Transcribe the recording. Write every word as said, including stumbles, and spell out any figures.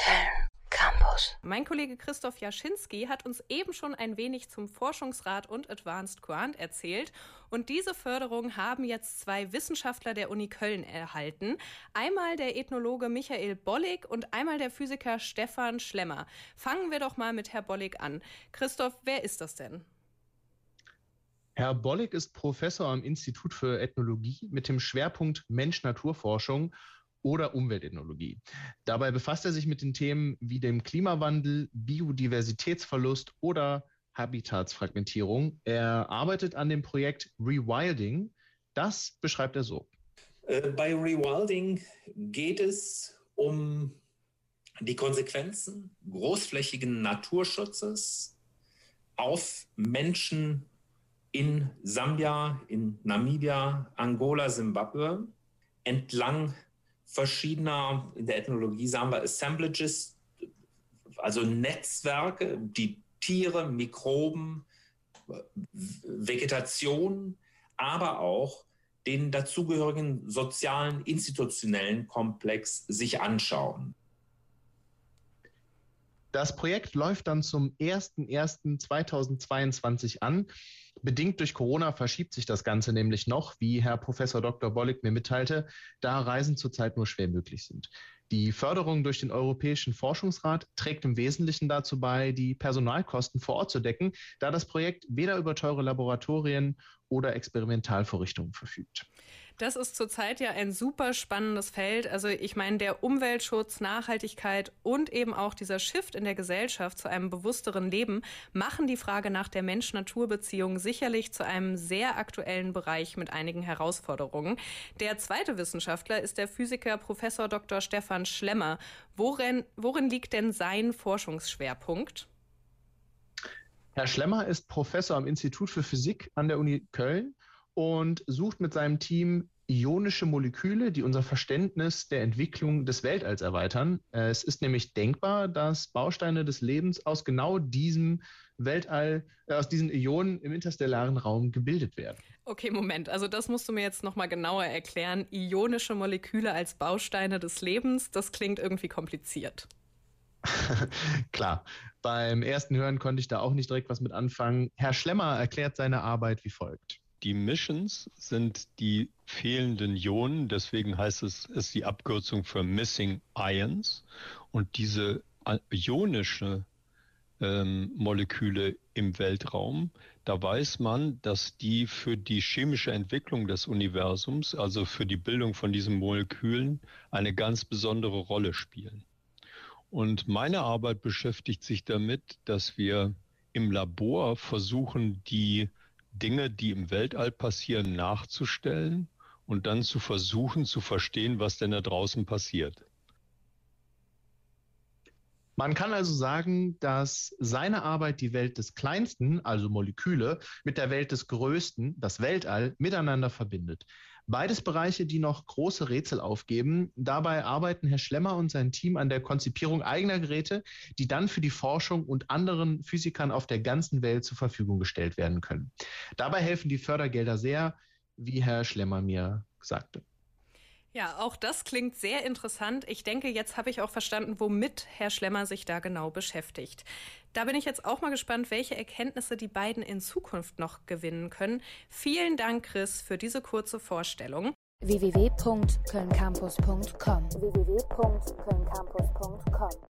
Köln Campus. Mein Kollege Christoph Jaschinski hat uns eben schon ein wenig zum Forschungsrat und Advanced Grant erzählt. Und diese Förderung haben jetzt zwei Wissenschaftler der Uni Köln erhalten. Einmal der Ethnologe Michael Bollig und einmal der Physiker Stefan Schlemmer. Fangen wir doch mal mit Herr Bollig an. Christoph, wer ist das denn? Herr Bollig ist Professor am Institut für Ethnologie mit dem Schwerpunkt Mensch-Natur-Forschung oder Umweltethnologie. Dabei befasst er sich mit den Themen wie dem Klimawandel, Biodiversitätsverlust oder Habitatsfragmentierung. Er arbeitet an dem Projekt Rewilding. Das beschreibt er so. Bei Rewilding geht es um die Konsequenzen großflächigen Naturschutzes auf Menschen in Sambia, in Namibia, Angola, Simbabwe, entlang verschiedener, in der Ethnologie sagen wir Assemblages, also Netzwerke, die Tiere, Mikroben, Vegetation, aber auch den dazugehörigen sozialen, institutionellen Komplex sich anschauen. Das Projekt läuft dann zum ersten ersten zweitausendzweiundzwanzig an. Bedingt durch Corona verschiebt sich das Ganze nämlich noch, wie Herr Professor Doktor Bollig mir mitteilte, da Reisen zurzeit nur schwer möglich sind. Die Förderung durch den Europäischen Forschungsrat trägt im Wesentlichen dazu bei, die Personalkosten vor Ort zu decken, da das Projekt weder über teure Laboratorien oder Experimentalvorrichtungen verfügt. Das ist zurzeit ja ein super spannendes Feld. Also ich meine, der Umweltschutz, Nachhaltigkeit und eben auch dieser Shift in der Gesellschaft zu einem bewussteren Leben machen die Frage nach der Mensch-Natur-Beziehung sicherlich zu einem sehr aktuellen Bereich mit einigen Herausforderungen. Der zweite Wissenschaftler ist der Physiker Professor Doktor Stefan Schlemmer. Worin, worin liegt denn sein Forschungsschwerpunkt? Herr Schlemmer ist Professor am Institut für Physik an der Uni Köln und sucht mit seinem Team ionische Moleküle, die unser Verständnis der Entwicklung des Weltalls erweitern. Es ist nämlich denkbar, dass Bausteine des Lebens aus genau diesem Weltall, äh, aus diesen Ionen im interstellaren Raum gebildet werden. Okay, Moment. Also das musst du mir jetzt nochmal genauer erklären. Ionische Moleküle als Bausteine des Lebens, das klingt irgendwie kompliziert. Klar, beim ersten Hören konnte ich da auch nicht direkt was mit anfangen. Herr Schlemmer erklärt seine Arbeit wie folgt. Die Missions sind die fehlenden Ionen, deswegen heißt es, ist die Abkürzung für Missing Ions. Und diese ionische ähm, Moleküle im Weltraum, da weiß man, dass die für die chemische Entwicklung des Universums, also für die Bildung von diesen Molekülen, eine ganz besondere Rolle spielen. Und meine Arbeit beschäftigt sich damit, dass wir im Labor versuchen, die Dinge, die im Weltall passieren, nachzustellen und dann zu versuchen zu verstehen, was denn da draußen passiert. Man kann also sagen, dass seine Arbeit die Welt des Kleinsten, also Moleküle, mit der Welt des Größten, das Weltall, miteinander verbindet. Beides Bereiche, die noch große Rätsel aufgeben. Dabei arbeiten Herr Schlemmer und sein Team an der Konzipierung eigener Geräte, die dann für die Forschung und anderen Physikern auf der ganzen Welt zur Verfügung gestellt werden können. Dabei helfen die Fördergelder sehr, wie Herr Schlemmer mir sagte. Ja, auch das klingt sehr interessant. Ich denke, jetzt habe ich auch verstanden, womit Herr Schlemmer sich da genau beschäftigt. Da bin ich jetzt auch mal gespannt, welche Erkenntnisse die beiden in Zukunft noch gewinnen können. Vielen Dank, Chris, für diese kurze Vorstellung. w w w punkt köln campus punkt com w w w punkt köln campus punkt com